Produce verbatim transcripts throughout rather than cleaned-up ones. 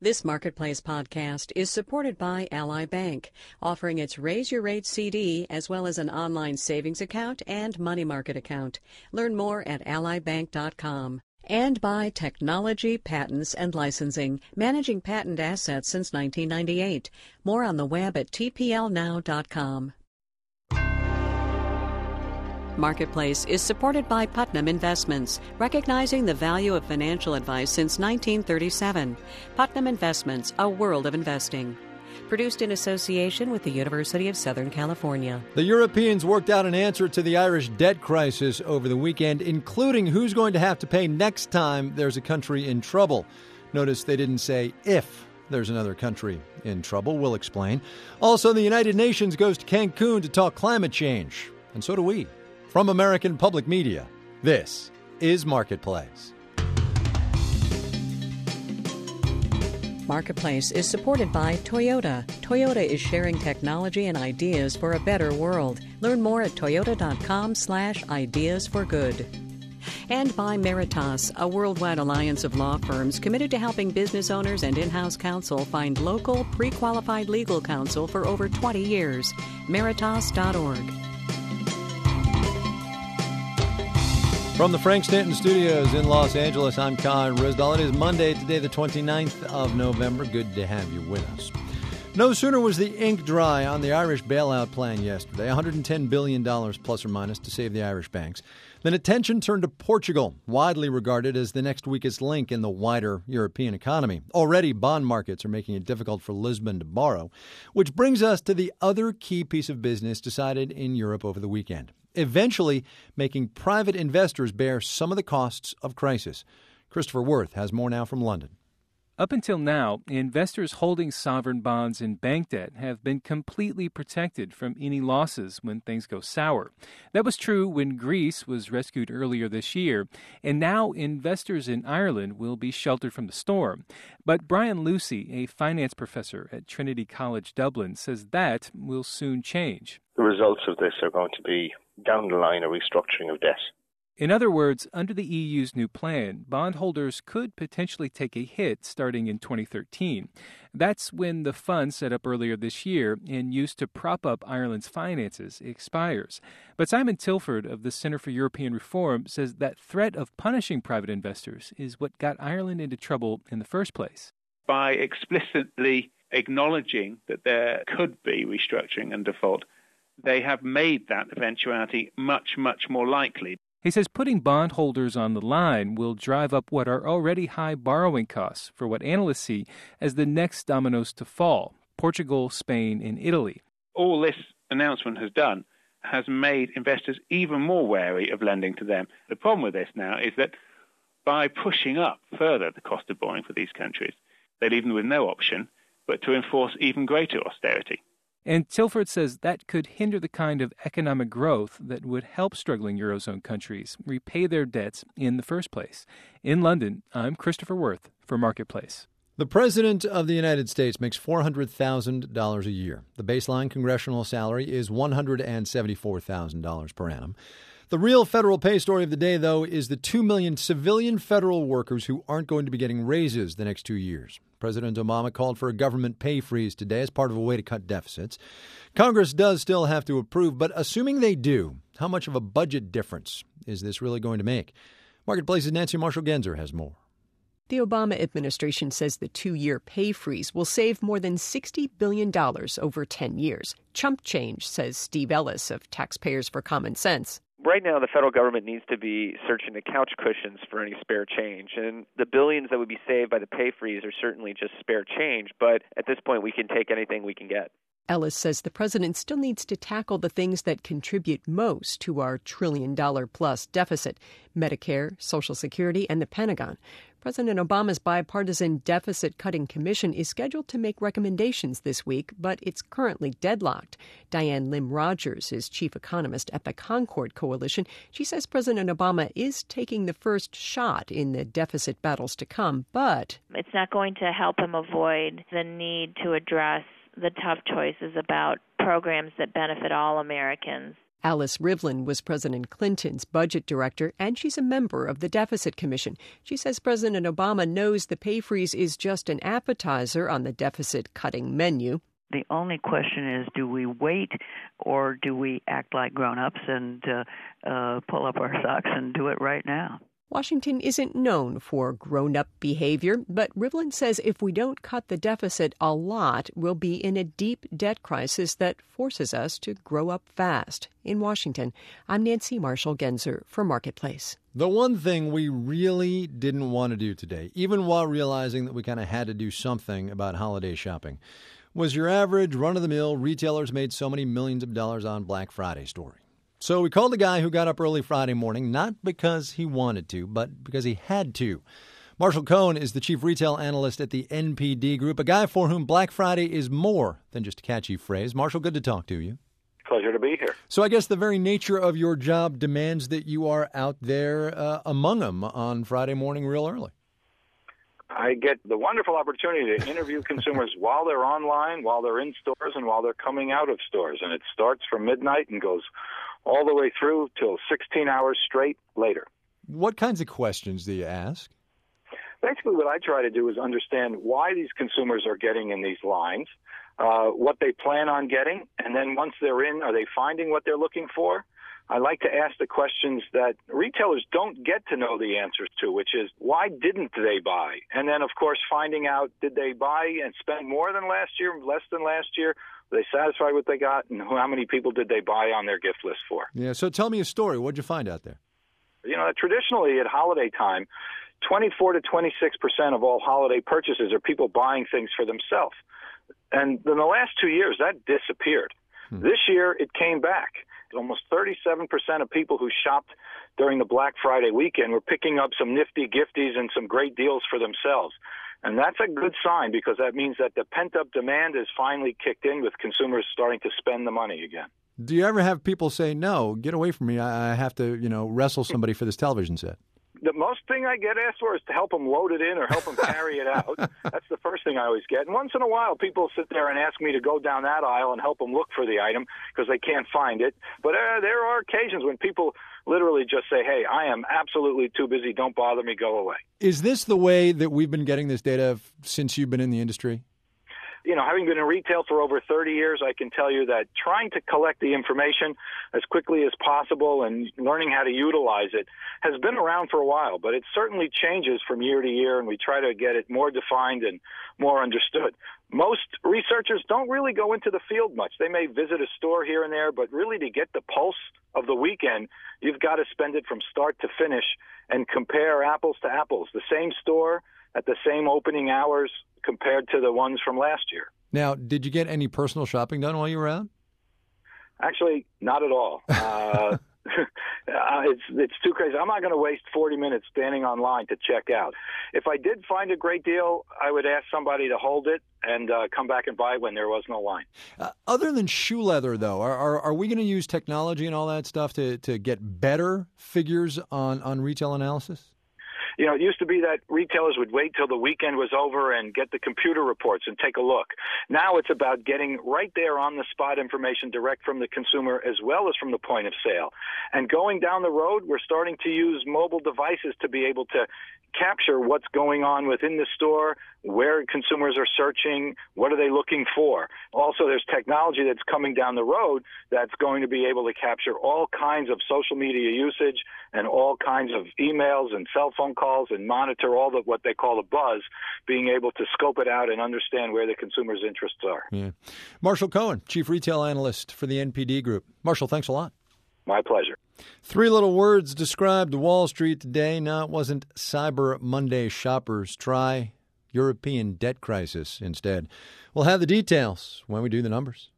This Marketplace podcast is supported by Ally Bank, offering its Raise Your Rate C D as well as an online savings account and money market account. Learn more at ally bank dot com. And by Technology, Patents, and Licensing, managing patent assets since nineteen ninety-eight. More on the web at t p l now dot com. Marketplace is supported by Putnam Investments, recognizing the value of financial advice since nineteen thirty-seven. Putnam Investments, a world of investing. Produced in association with the University of Southern California. The Europeans worked out an answer to the Irish debt crisis over the weekend, including who's going to have to pay next time there's a country in trouble. Notice they didn't say if there's another country in trouble. We'll explain. Also, the United Nations goes to Cancun to talk climate change. And so do we. From American Public Media, this is Marketplace. Marketplace is supported by Toyota. Toyota is sharing technology and ideas for a better world. Learn more at toyota.com slash ideas for good. And by Meritas, a worldwide alliance of law firms committed to helping business owners and in-house counsel find local, pre-qualified legal counsel for over twenty years. Meritas dot org. From the Frank Stanton Studios in Los Angeles, I'm Kai Ryssdal. It is Monday, today the twenty-ninth of November. Good to have you with us. No sooner was the ink dry on the Irish bailout plan yesterday, one hundred ten billion dollars plus or minus to save the Irish banks, then attention turned to Portugal, widely regarded as the next weakest link in the wider European economy. Already, bond markets are making it difficult for Lisbon to borrow, which brings us to the other key piece of business decided in Europe over the weekend. Eventually making private investors bear some of the costs of crisis. Christopher Worth has more now from London. Up until now, investors holding sovereign bonds and bank debt have been completely protected from any losses when things go sour. That was true when Greece was rescued earlier this year, and now investors in Ireland will be sheltered from the storm. But Brian Lucy, a finance professor at Trinity College Dublin, says that will soon change. The results of this are going to be down the line a restructuring of debt. In other words, under the E U's new plan, bondholders could potentially take a hit starting in twenty thirteen. That's when the fund set up earlier this year and used to prop up Ireland's finances expires. But Simon Tilford of the Center for European Reform says that threat of punishing private investors is what got Ireland into trouble in the first place. By explicitly acknowledging that there could be restructuring and default, they have made that eventuality much, much more likely. He says putting bondholders on the line will drive up what are already high borrowing costs for what analysts see as the next dominoes to fall, Portugal, Spain, and Italy. All this announcement has done has made investors even more wary of lending to them. The problem with this now is that by pushing up further the cost of borrowing for these countries, they leave them with no option but to enforce even greater austerity. And Tilford says that could hinder the kind of economic growth that would help struggling Eurozone countries repay their debts in the first place. In London, I'm Christopher Worth for Marketplace. The President of the United States makes four hundred thousand dollars a year. The baseline congressional salary is one hundred seventy-four thousand dollars per annum. The real federal pay story of the day, though, is the two million civilian federal workers who aren't going to be getting raises the next two years. President Obama called for a government pay freeze today as part of a way to cut deficits. Congress does still have to approve, but assuming they do, how much of a budget difference is this really going to make? Marketplace's Nancy Marshall-Genzer has more. The Obama administration says the two-year pay freeze will save more than sixty billion dollars over ten years. Chump change, says Steve Ellis of Taxpayers for Common Sense. Right now, the federal government needs to be searching the couch cushions for any spare change. And the billions that would be saved by the pay freeze are certainly just spare change. But at this point, we can take anything we can get. Ellis says the president still needs to tackle the things that contribute most to our trillion-dollar-plus deficit: Medicare, Social Security, and the Pentagon. President Obama's bipartisan deficit-cutting commission is scheduled to make recommendations this week, but it's currently deadlocked. Diane Lim Rogers is chief economist at the Concord Coalition. She says President Obama is taking the first shot in the deficit battles to come, but it's not going to help him avoid the need to address the tough choices about programs that benefit all Americans. Alice Rivlin was President Clinton's budget director, and she's a member of the Deficit Commission. She says President Obama knows the pay freeze is just an appetizer on the deficit-cutting menu. The only question is, do we wait or do we act like grown-ups and uh, uh, pull up our socks and do it right now? Washington isn't known for grown-up behavior, but Rivlin says if we don't cut the deficit a lot, we'll be in a deep debt crisis that forces us to grow up fast. In Washington, I'm Nancy Marshall-Genzer for Marketplace. The one thing we really didn't want to do today, even while realizing that we kind of had to do something about holiday shopping, was your average run-of-the-mill retailers made so many millions of dollars on Black Friday story. So we called the guy who got up early Friday morning, not because he wanted to, but because he had to. Marshall Cohen is the chief retail analyst at the N P D Group, a guy for whom Black Friday is more than just a catchy phrase. Marshall, good to talk to you. Pleasure to be here. So I guess the very nature of your job demands that you are out there uh, among them on Friday morning real early. I get the wonderful opportunity to interview consumers while they're online, while they're in stores, and while they're coming out of stores. And it starts from midnight and goes all the way through till sixteen hours straight later. What kinds of questions do you ask? Basically, what I try to do is understand why these consumers are getting in these lines, uh, what they plan on getting, and then once they're in, are they finding what they're looking for? I like to ask the questions that retailers don't get to know the answers to, which is, why didn't they buy? And then, of course, finding out, did they buy and spend more than last year, less than last year? Were they satisfied with what they got? And how many people did they buy on their gift list for? Yeah, so tell me a story. What did you find out there? You know, traditionally at holiday time, twenty-four to twenty-six percent of all holiday purchases are people buying things for themselves. And in the last two years, that disappeared. Hmm. This year, it came back. Almost thirty-seven percent of people who shopped during the Black Friday weekend were picking up some nifty gifties and some great deals for themselves. And that's a good sign because that means that the pent-up demand is finally kicked in with consumers starting to spend the money again. Do you ever have people say, no, get away from me, I have to, you know, wrestle somebody for this television set? The most thing I get asked for is to help them load it in or help them carry it out. That's the first thing I always get. And once in a while, people sit there and ask me to go down that aisle and help them look for the item because they can't find it. But uh, there are occasions when people literally just say, hey, I am absolutely too busy. Don't bother me. Go away. Is this the way that we've been getting this data since you've been in the industry? You know, having been in retail for over thirty years, I can tell you that trying to collect the information as quickly as possible and learning how to utilize it has been around for a while, but it certainly changes from year to year, and we try to get it more defined and more understood. Most researchers don't really go into the field much. They may visit a store here and there, but really to get the pulse of the weekend, you've got to spend it from start to finish and compare apples to apples. The same store at the same opening hours compared to the ones from last year. Now, did you get any personal shopping done while you were out? Actually, not at all. Uh, it's it's too crazy. I'm not going to waste forty minutes standing online to check out. If I did find a great deal, I would ask somebody to hold it and uh, come back and buy it when there was no line. Uh, other than shoe leather, though, are are, are we going to use technology and all that stuff to, to get better figures on, on retail analysis? You know, it used to be that retailers would wait till the weekend was over and get the computer reports and take a look. Now it's about getting right there on the spot information direct from the consumer as well as from the point of sale. And going down the road, we're starting to use mobile devices to be able to capture what's going on within the store, where consumers are searching, what are they looking for. Also, there's technology that's coming down the road that's going to be able to capture all kinds of social media usage and all kinds of emails and cell phone calls and monitor all the what they call the buzz, being able to scope it out and understand where the consumer's interests are. Yeah. Marshall Cohen, Chief Retail Analyst for the N P D Group. Marshall, thanks a lot. My pleasure. Three little words described Wall Street today. No, it wasn't Cyber Monday shoppers. Try European debt crisis instead. We'll have the details when we do the numbers.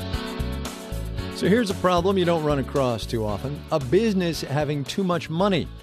So here's a problem you don't run across too often. A business having too much money.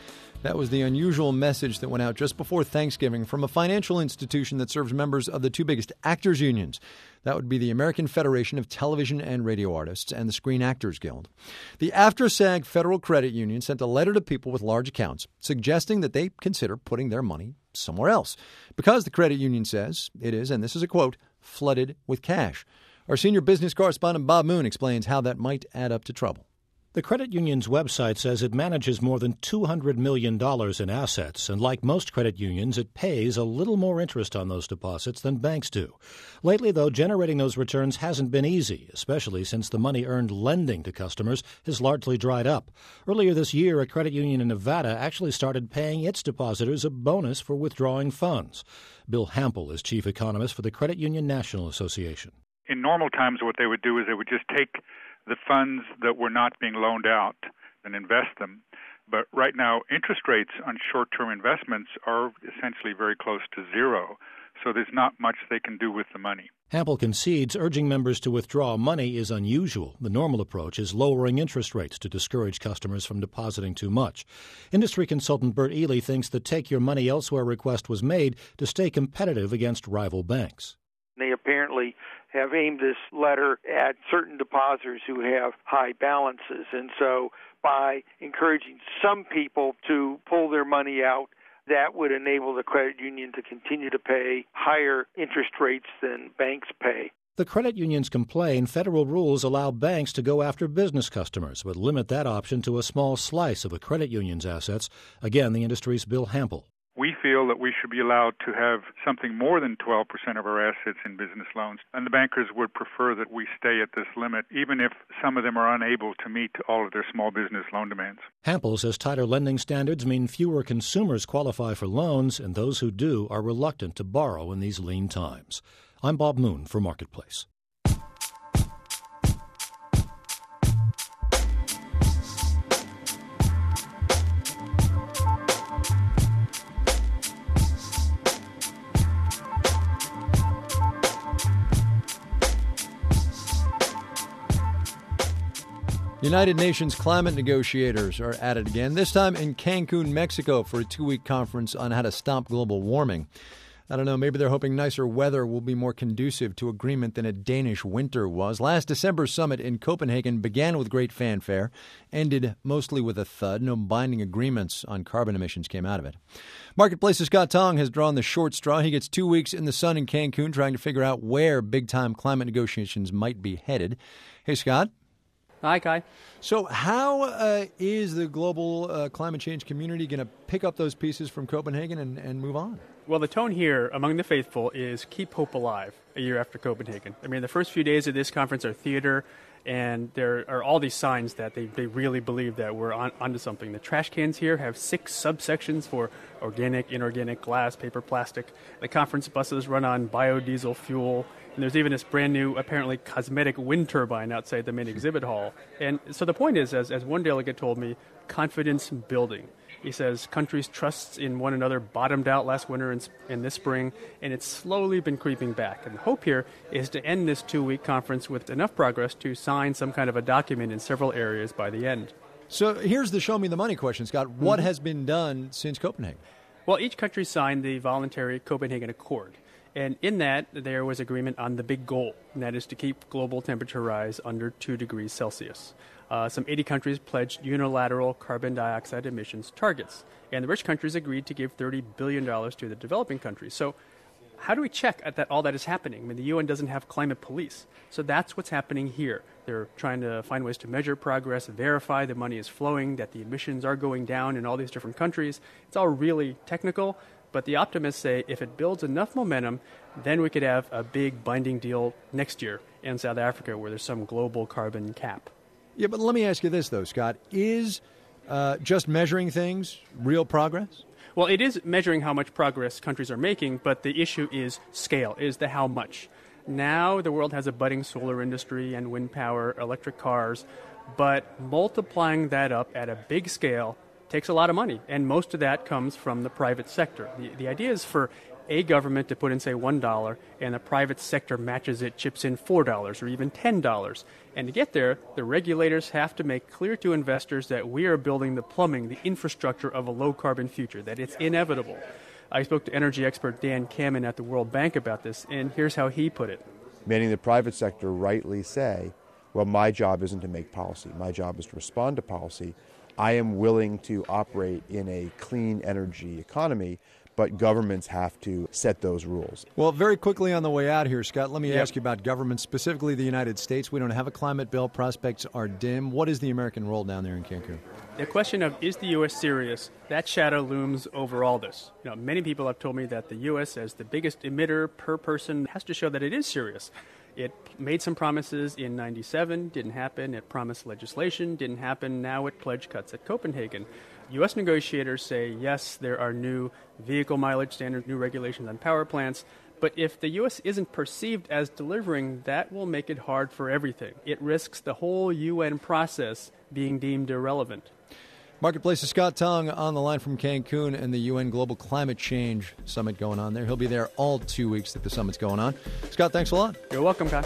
That was the unusual message that went out just before Thanksgiving from a financial institution that serves members of the two biggest actors' unions. That would be the American Federation of Television and Radio Artists and the Screen Actors Guild. The AFTRA-SAG Federal Credit Union sent a letter to people with large accounts suggesting that they consider putting their money somewhere else because the credit union says it is, and this is a quote, flooded with cash. Our senior business correspondent Bob Moon explains how that might add up to trouble. The credit union's website says it manages more than two hundred million dollars in assets, and like most credit unions, it pays a little more interest on those deposits than banks do. Lately, though, generating those returns hasn't been easy, especially since the money earned lending to customers has largely dried up. Earlier this year, a credit union in Nevada actually started paying its depositors a bonus for withdrawing funds. Bill Hampel is chief economist for the Credit Union National Association. In normal times, what they would do is they would just take the funds that were not being loaned out and invest them. But right now, interest rates on short-term investments are essentially very close to zero, so there's not much they can do with the money. Hampel concedes urging members to withdraw money is unusual. The normal approach is lowering interest rates to discourage customers from depositing too much. Industry consultant Bert Ely thinks the Take Your Money Elsewhere request was made to stay competitive against rival banks. They apparently have aimed this letter at certain depositors who have high balances. And so by encouraging some people to pull their money out, that would enable the credit union to continue to pay higher interest rates than banks pay. The credit unions complain federal rules allow banks to go after business customers, but limit that option to a small slice of a credit union's assets. Again, the industry's Bill Hampel. We feel that we should be allowed to have something more than twelve percent of our assets in business loans, and the bankers would prefer that we stay at this limit, even if some of them are unable to meet all of their small business loan demands. Hampel says tighter lending standards mean fewer consumers qualify for loans, and those who do are reluctant to borrow in these lean times. I'm Bob Moon for Marketplace. United Nations climate negotiators are at it again, this time in Cancun, Mexico, for a two-week conference on how to stop global warming. I don't know, maybe they're hoping nicer weather will be more conducive to agreement than a Danish winter was. Last December's summit in Copenhagen began with great fanfare, ended mostly with a thud. No binding agreements on carbon emissions came out of it. Marketplace's Scott Tong has drawn the short straw. He gets two weeks in the sun in Cancun trying to figure out where big-time climate negotiations might be headed. Hey, Scott. Hi, Kai. So how uh, is the global uh, climate change community going to pick up those pieces from Copenhagen and, and move on? Well, the tone here among the faithful is keep hope alive a year after Copenhagen. I mean, the first few days of this conference are theater, and there are all these signs that they, they really believe that we're on, onto something. The trash cans here have six subsections for organic, inorganic, glass, paper, plastic. The conference buses run on biodiesel fuel. And there's even this brand new, apparently cosmetic wind turbine outside the main exhibit hall. And so the point is, as, as one delegate told me, confidence building. He says countries' trusts in one another bottomed out last winter and, and this spring, and it's slowly been creeping back. And the hope here is to end this two-week conference with enough progress to sign some kind of a document in several areas by the end. So here's the show me the money question, Scott. What Mm-hmm. has been done since Copenhagen? Well, each country signed the voluntary Copenhagen Accord. And in that, there was agreement on the big goal, and that is to keep global temperature rise under two degrees Celsius. Uh, some eighty countries pledged unilateral carbon dioxide emissions targets, and the rich countries agreed to give thirty billion dollars to the developing countries. So how do we check at that all that is happening? I mean, the U N doesn't have climate police. So that's what's happening here. They're trying to find ways to measure progress, verify the money is flowing, that the emissions are going down in all these different countries. It's all really technical. But the optimists say if it builds enough momentum, then we could have a big binding deal next year in South Africa where there's some global carbon cap. Yeah, but let me ask you this, though, Scott. Is uh, just measuring things real progress? Well, it is measuring how much progress countries are making, but the issue is scale, is the how much. Now the world has a budding solar industry and wind power, electric cars, but multiplying that up at a big scale takes a lot of money, and most of that comes from the private sector. The, the idea is for a government to put in, say, one dollar, and the private sector matches it, chips in four dollars or even ten dollars. And to get there, the regulators have to make clear to investors that we are building the plumbing, the infrastructure of a low-carbon future, that it's inevitable. I spoke to energy expert Dan Kamen at the World Bank about this, and here's how he put it. Many in the private sector rightly say, well, my job isn't to make policy. My job is to respond to policy. I am willing to operate in a clean energy economy, but governments have to set those rules. Well, very quickly on the way out here, Scott, let me yep. ask you about government, specifically the United States. We don't have a climate bill. Prospects are dim. What is the American role down there in Cancun? The question of is the U S serious, that shadow looms over all this. You know, many people have told me that the U S, as the biggest emitter per person, has to show that it is serious. It made some promises in ninety-seven, didn't happen. It promised legislation, didn't happen. Now it pledged cuts at Copenhagen. U S negotiators say, yes, there are new vehicle mileage standards, new regulations on power plants, but if the U S isn't perceived as delivering, that will make it hard for everything. It risks the whole U N process being deemed irrelevant. Marketplace's Scott Tong on the line from Cancun and the U N Global Climate Change Summit going on there. He'll be there all two weeks that the summit's going on. Scott, thanks a lot. You're welcome, Kai.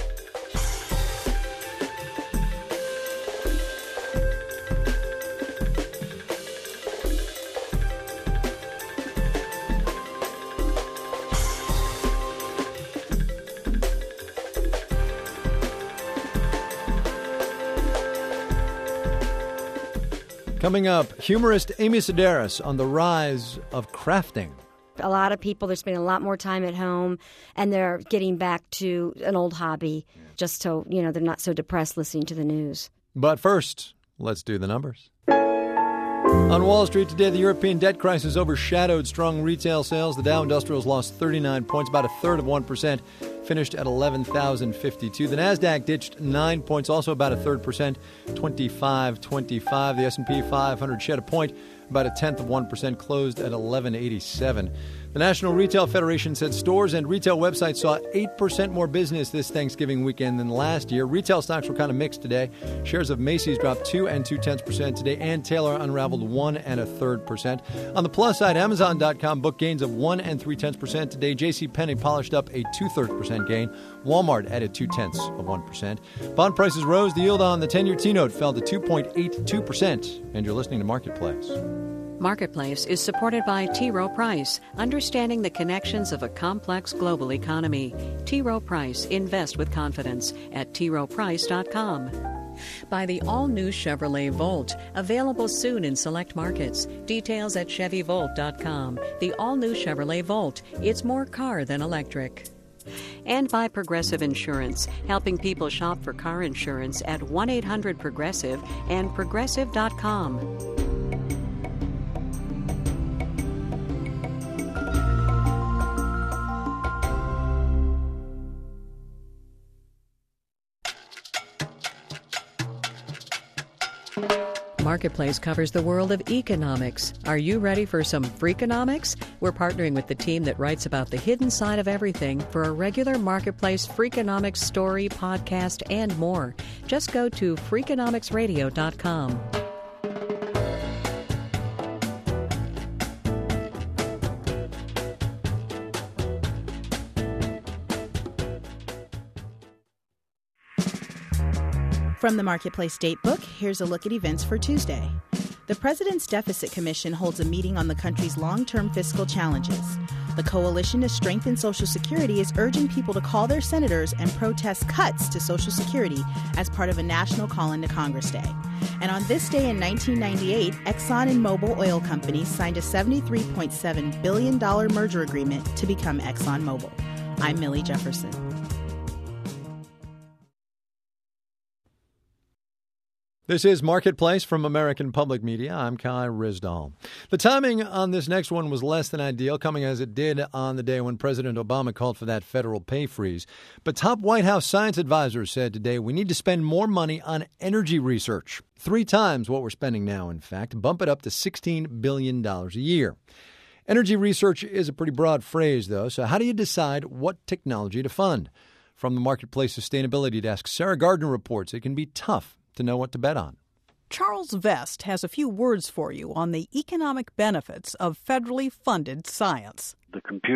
Coming up, humorist Amy Sedaris on the rise of crafting. A lot of people, they're spending a lot more time at home, and they're getting back to an old hobby just so, you know, they're not so depressed listening to the news. But first, let's do the numbers. On Wall Street today, the European debt crisis overshadowed strong retail sales. The Dow Industrials lost thirty-nine points, about a third of one percent, finished at eleven thousand fifty-two. The Nasdaq ditched nine points, also about a third percent, twenty-five twenty-five. The S and P five hundred shed a point, about a tenth of one percent, closed at eleven eighty-seven. The National Retail Federation said stores and retail websites saw eight percent more business this Thanksgiving weekend than last year. Retail stocks were kind of mixed today. Shares of Macy's dropped two and two-tenths percent today. Ann Taylor unraveled one and a third percent. On the plus side, Amazon dot com booked gains of one and three-tenths percent today. JCPenney polished up a two-thirds percent gain. Walmart added two-tenths of one percent. Bond prices rose. The yield on the ten-year T-note fell to two point eight two percent. And you're listening to Marketplace. Marketplace is supported by T. Rowe Price, understanding the connections of a complex global economy. T. Rowe Price, invest with confidence at T Rowe Price dot com. By the all-new Chevrolet Volt, available soon in select markets. Details at Chevy Volt dot com. The all-new Chevrolet Volt, it's more car than electric. And by Progressive Insurance, helping people shop for car insurance at one eight hundred Progressive and Progressive dot com. Marketplace covers the world of economics. Are you ready for some Freakonomics? We're partnering with the team that writes about the hidden side of everything for a regular Marketplace Freakonomics story, podcast, and more. Just go to Freakonomics Radio dot com. From the Marketplace Datebook, here's a look at events for Tuesday. The President's Deficit Commission holds a meeting on the country's long-term fiscal challenges. The Coalition to Strengthen Social Security is urging people to call their senators and protest cuts to Social Security as part of a national call-in to Congress Day. And on this day in nineteen ninety-eight, Exxon and Mobil oil companies signed a seventy-three point seven billion dollars merger agreement to become ExxonMobil. I'm Millie Jefferson. This is Marketplace from American Public Media. I'm Kai Ryssdal. The timing on this next one was less than ideal, coming as it did on the day when President Obama called for that federal pay freeze. But top White House science advisors said today we need to spend more money on energy research. Three times what we're spending now, in fact. Bump it up to sixteen billion dollars a year. Energy research is a pretty broad phrase, though, so how do you decide what technology to fund? From the Marketplace Sustainability Desk, Sarah Gardner reports it can be tough to know what to bet on. Charles Vest has a few words for you on the economic benefits of federally funded science. The computer,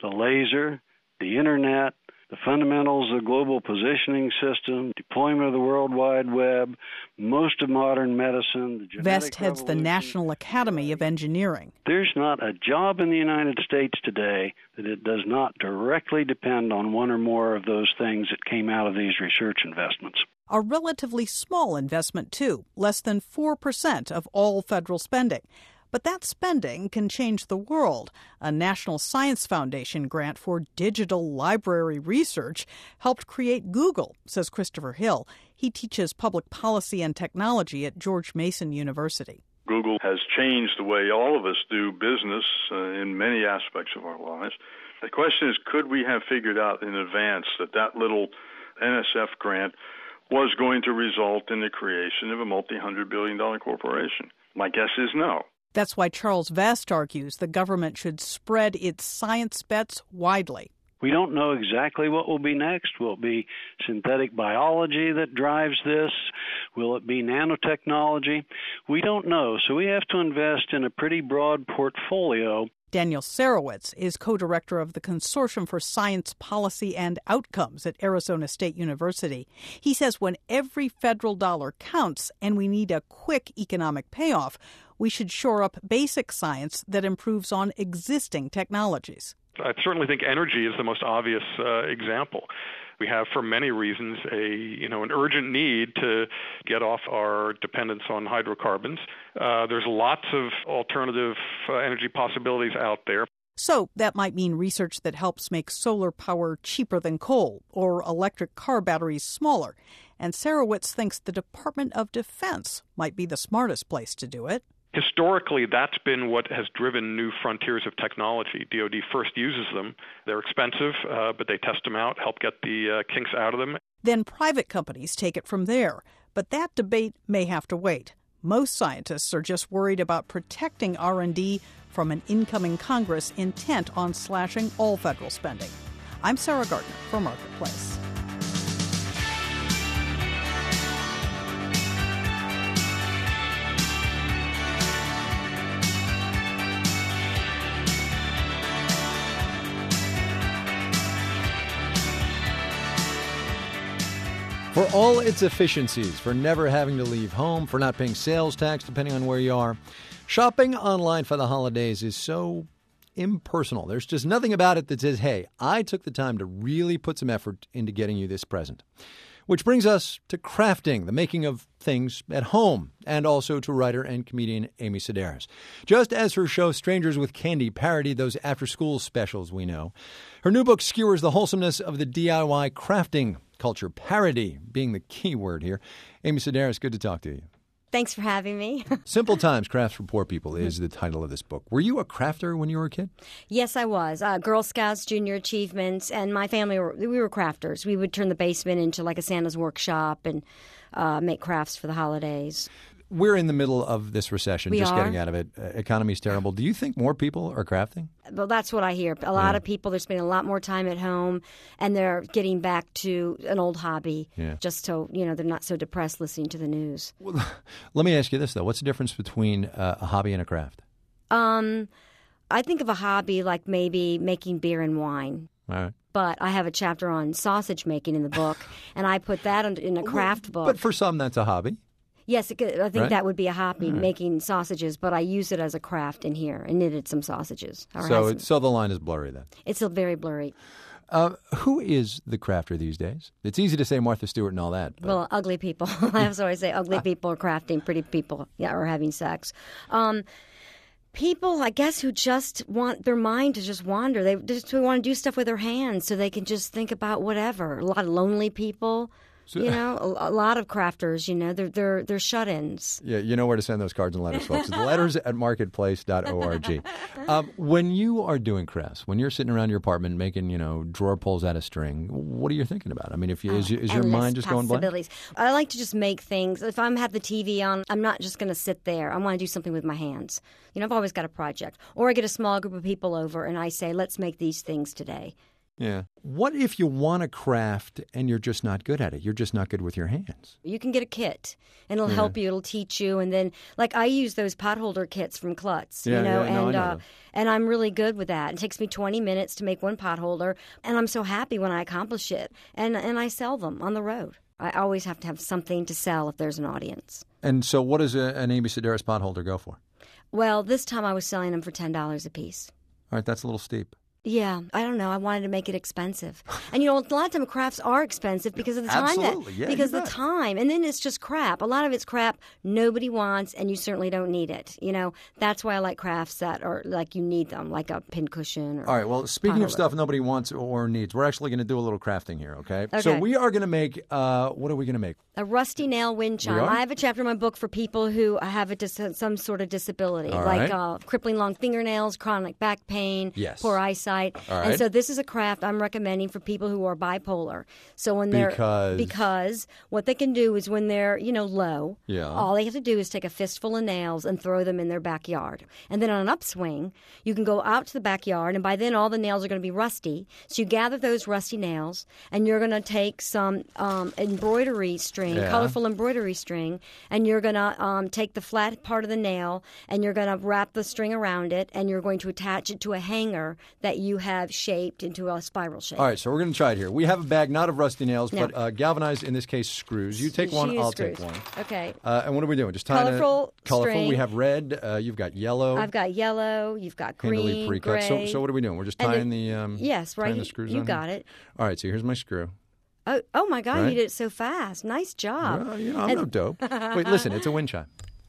the laser, the internet, the fundamentals of the global positioning system, deployment of the World Wide Web, most of modern medicine. The genetic Vest heads the revolution. National Academy of Engineering. There's not a job in the United States today that it does not directly depend on one or more of those things that came out of these research investments. A relatively small investment, too, less than four percent of all federal spending. But that spending can change the world. A National Science Foundation grant for digital library research helped create Google, says Christopher Hill. He teaches public policy and technology at George Mason University. Google has changed the way all of us do business uh, in many aspects of our lives. The question is, could we have figured out in advance that that little N S F grant was going to result in the creation of a multi-hundred billion dollar corporation? My guess is no. That's why Charles Vest argues the government should spread its science bets widely. We don't know exactly what will be next. Will it be synthetic biology that drives this? Will it be nanotechnology? We don't know, so we have to invest in a pretty broad portfolio. Daniel Sarowitz is co-director of the Consortium for Science Policy and Outcomes at Arizona State University. He says when every federal dollar counts and we need a quick economic payoff, we should shore up basic science that improves on existing technologies. I certainly think energy is the most obvious uh, example. We have, for many reasons, a you know an urgent need to get off our dependence on hydrocarbons. Uh, there's lots of alternative uh, energy possibilities out there. So that might mean research that helps make solar power cheaper than coal or electric car batteries smaller. And Sarowitz thinks the Department of Defense might be the smartest place to do it. Historically, that's been what has driven new frontiers of technology. D O D first uses them. They're expensive, uh, but they test them out, help get the uh, kinks out of them. Then private companies take it from there. But that debate may have to wait. Most scientists are just worried about protecting R and D from an incoming Congress intent on slashing all federal spending. I'm Sarah Gardner for Marketplace. For all its efficiencies, for never having to leave home, for not paying sales tax depending on where you are, shopping online for the holidays is so impersonal. There's just nothing about it that says, hey, I took the time to really put some effort into getting you this present. Which brings us to crafting, the making of things at home, and also to writer and comedian Amy Sedaris. Just as her show Strangers with Candy parodied those after-school specials we know, her new book skewers the wholesomeness of the D I Y crafting culture, parody being the key word here. Amy Sedaris, good to talk to you. Thanks for having me. Simple Times, Crafts for Poor People is the title of this book. Were you a crafter when you were a kid? Yes, I was. Uh, Girl Scouts, Junior Achievements, and my family, were, we were crafters. We would turn the basement into like a Santa's workshop and uh, make crafts for the holidays. We're in the middle of this recession, We just are. getting out of it. Uh, economy's terrible. Do you think more people are crafting? Well, that's what I hear. A lot Yeah. of people, they're spending a lot more time at home, and they're getting back to an old hobby Yeah. just so, you know, they're not so depressed listening to the news. Let me ask you this, though. What's the difference between uh, a hobby and a craft? Um, I think of a hobby like maybe making beer and wine. All right. But I have a chapter on sausage making in the book, and I put that in in a craft book. But for some, that's a hobby. Yes, it could, I think Right? that would be a hobby, All right. making sausages, but I use it as a craft in here. I knitted some sausages. Or So, had some- it's, so the line is blurry then. it's a very blurry. Uh, who is the crafter these days? It's easy to say Martha Stewart and all that. But Well, ugly people. I have to always say ugly people are crafting, pretty people yeah, are having sex. Um, people, I guess, who just want their mind to just wander. They just want to do stuff with their hands so they can just think about whatever. A lot of lonely people. You know, a, a lot of crafters, you know, they're they're they're shut-ins. yeah, you know where to send those cards and letters, folks. The letters at marketplace dot org. Um, when you are doing crafts, when you're sitting around your apartment making, you know, drawer pulls out of string, what are you thinking about? I mean, if you, is, is your Endless mind just going blank? possibilities. I like to just make things. If I have the T V on, I'm not just going to sit there. I want to do something with my hands. You know, I've always got a project. Or I get a small group of people over and I say, let's make these things today. Yeah. What if you want to craft and you're just not good at it? You're just not good with your hands. You can get a kit, and it'll Yeah. help you. It'll teach you, and then like I use those potholder kits from Klutz, Yeah, you know, yeah, no, I and know uh, them. and I'm really good with that. It takes me twenty minutes to make one potholder, and I'm so happy when I accomplish it, and and I sell them on the road. I always have to have something to sell if there's an audience. And so, what does a, an Amy Sedaris potholder go for? Well, this time I was selling them for ten dollars a piece. All right, that's a little steep. Yeah, I don't know. I wanted to make it expensive. And, you know, a lot of time crafts are expensive because of the time. Absolutely, that, yeah, Because you the bet. time. And then it's just crap. A lot of it's crap nobody wants, and you certainly don't need it. You know, that's why I like crafts that are like you need them, like a pincushion. Or All right, well, speaking potholder. of stuff nobody wants or needs, we're actually going to do a little crafting here, okay? So Okay. we are going to make, uh, what are we going to make? A rusty nail wind chime. We are? I have a chapter in my book for people who have a dis- some sort of disability, All like right. uh, crippling long fingernails, chronic back pain, Yes. poor eyesight. All And right. so this is a craft I'm recommending for people who are bipolar. So when they're Because? because what they can do is when they're, you know, low, Yeah. all they have to do is take a fistful of nails and throw them in their backyard. And then on an upswing, you can go out to the backyard, and by then all the nails are going to be rusty. So you gather those rusty nails, and you're going to take some um, embroidery string, Yeah. colorful embroidery string, and you're going to um, take the flat part of the nail, and you're going to wrap the string around it, and you're going to attach it to a hanger that you have shaped into a spiral shape. All right, so we're going to try it here. We have a bag not of rusty nails, No. but uh, galvanized, in this case, screws. You take She one, used I'll screws. take one. Okay. Uh, and what are we doing? Just tying Colorful it colorful. string. We have red. Uh, you've got yellow. I've got yellow. You've got handily green, pre-cut. gray. So, so what are we doing? We're just And tying then- the um, yes, right. tying the You- screws you on got here? it. All right, so here's my screw. Oh, oh my God! Right? You did it so fast. Nice job. Well, you know, I'm And- no dope. Wait, listen, it's a wind chime.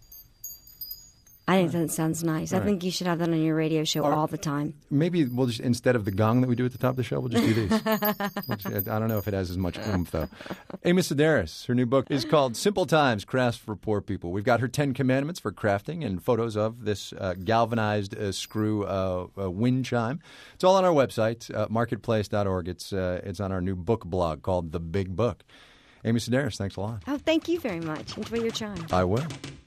I think that sounds nice. All I right. think you should have that on your radio show all the time. Maybe we'll just, instead of the gong that we do at the top of the show, we'll just do these. We'll just- I don't know if it has as much oomph, though. Amy Sedaris, her new book is called Simple Times, Crafts for Poor People. We've got her Ten Commandments for crafting and photos of this uh, galvanized uh, screw uh, uh, wind chime. It's all on our website, uh, marketplace dot org. It's, uh, it's on our new book blog called The Big Book. Amy Sedaris, thanks a lot. Oh, thank you very much. Enjoy your chime. I will.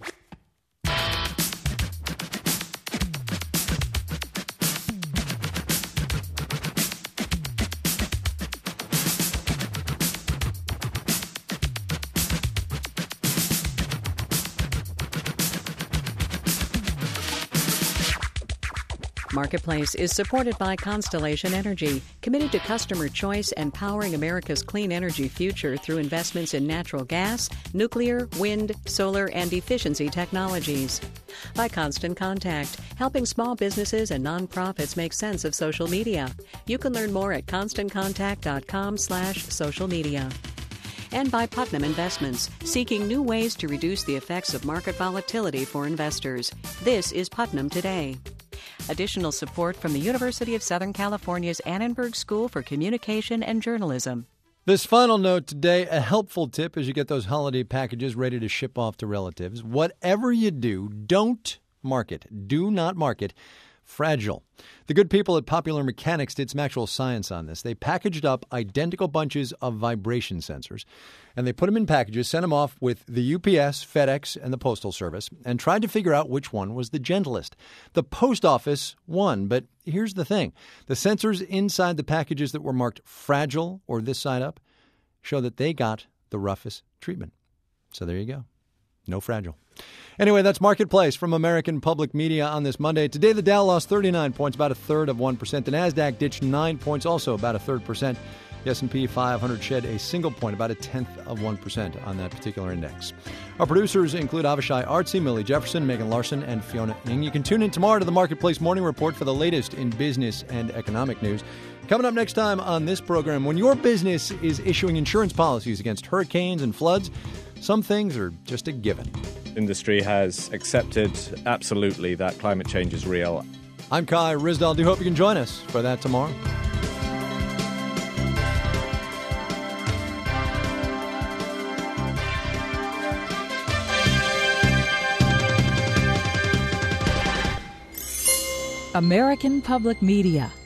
Marketplace is supported by Constellation Energy, committed to customer choice and powering America's clean energy future through investments in natural gas, nuclear, wind, solar, and efficiency technologies. By Constant Contact, helping small businesses and nonprofits make sense of social media. You can learn more at constant contact dot com slash social media. And by Putnam Investments, seeking new ways to reduce the effects of market volatility for investors. This is Putnam Today. Additional support from the University of Southern California's Annenberg School for Communication and Journalism. This final note today, a helpful tip as you get those holiday packages ready to ship off to relatives. Whatever you do, don't market. Do not market fragile. The good people at Popular Mechanics did some actual science on this. They packaged up identical bunches of vibration sensors, and they put them in packages, sent them off with the U P S, FedEx, and the Postal Service, and tried to figure out which one was the gentlest. The post office won, but here's the thing. The sensors inside the packages that were marked fragile or this side up show that they got the roughest treatment. So there you go. No fragile. Anyway, that's Marketplace from American Public Media on this Monday. Today, the Dow lost thirty-nine points, about a third of one percent. The NASDAQ ditched nine points, also about a third percent. The S and P five hundred shed a single point, about a tenth of one percent on that particular index. Our producers include Avishai Artsy, Millie Jefferson, Megan Larson, and Fiona Ng. You can tune in tomorrow to the Marketplace Morning Report for the latest in business and economic news. Coming up next time on this program, when your business is issuing insurance policies against hurricanes and floods, some things are just a given. Industry has accepted absolutely that climate change is real. I'm Kai Ryssdal. Do hope you can join us for that tomorrow. American Public Media